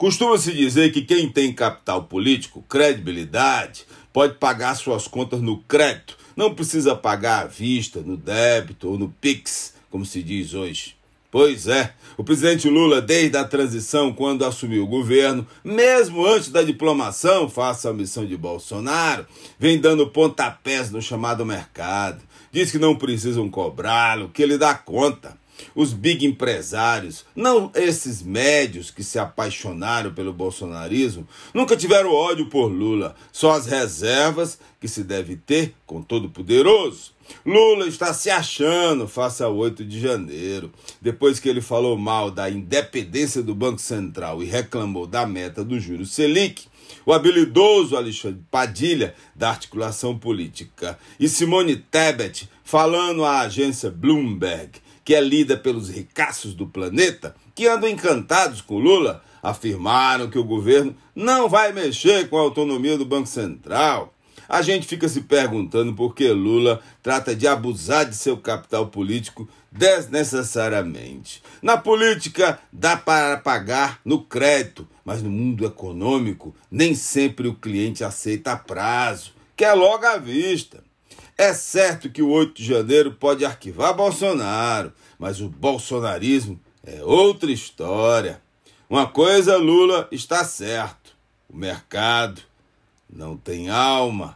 Costuma-se dizer que quem tem capital político, credibilidade, pode pagar suas contas no crédito. Não precisa pagar à vista, no débito ou no Pix, como se diz hoje. Pois é, o presidente Lula, desde a transição, quando assumiu o governo, mesmo antes da diplomação, face à missão de Bolsonaro, vem dando pontapés no chamado mercado. Diz que não precisam cobrá-lo, que ele dá conta. Os big empresários, não esses médios que se apaixonaram pelo bolsonarismo, nunca tiveram ódio por Lula, só as reservas que se deve ter com Todo-Poderoso. Lula está se achando face ao 8 de janeiro, depois que ele falou mal da independência do Banco Central e reclamou da meta do juros Selic. O habilidoso Alexandre Padilha, da articulação política, e Simone Tebet, falando à agência Bloomberg, que é lida pelos ricaços do planeta, que andam encantados com Lula, afirmaram que o governo não vai mexer com a autonomia do Banco Central. A gente fica se perguntando por que Lula trata de abusar de seu capital político desnecessariamente. Na política, dá para pagar no crédito, mas no mundo econômico, nem sempre o cliente aceita a prazo, quer logo à vista. É certo que o 8 de janeiro pode arquivar Bolsonaro, mas o bolsonarismo é outra história. Uma coisa, Lula está certo: o mercado não tem alma.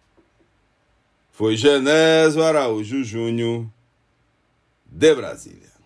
Foi Genésio Araújo Júnior, de Brasília.